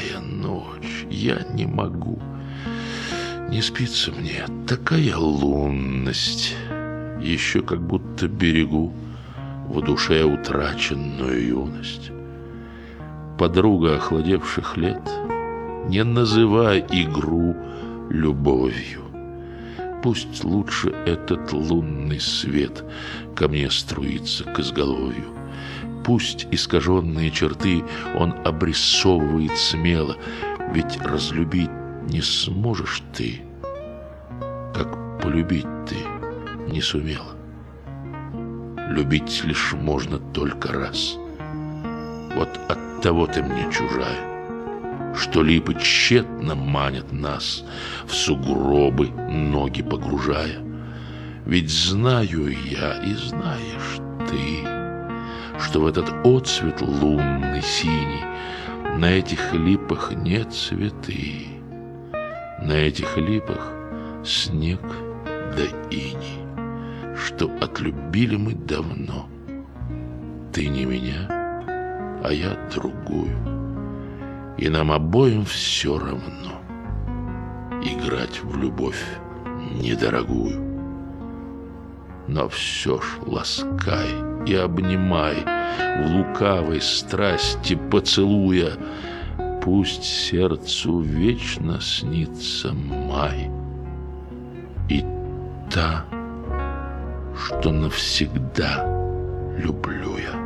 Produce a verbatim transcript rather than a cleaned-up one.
такая ночь, я не могу. Не спится мне, такая лунность. Еще как будто берегу в душе утраченную юность. Подруга охладевших лет, не называй игру любовью. Пусть лучше этот лунный свет ко мне струится к изголовью. Пусть искаженные черты он обрисовывает смело, ведь разлюбить не сможешь ты, как полюбить ты не сумела. Любить лишь можно только раз. Вот оттого ты мне чужая, что липы тщетно манят нас, в сугробы ноги погружая. Ведь знаю я и знаешь ты, что в этот отцвет лунный синий на этих липах нет цветы, на этих липах снег да иней, что отлюбили мы давно. Ты не меня, а я другую, и нам обоим все равно играть в любовь недорогую. Но все ж ласкай и обнимай, в лукавой страсти поцелуя, пусть сердцу вечно снится май и та, что навсегда люблю я.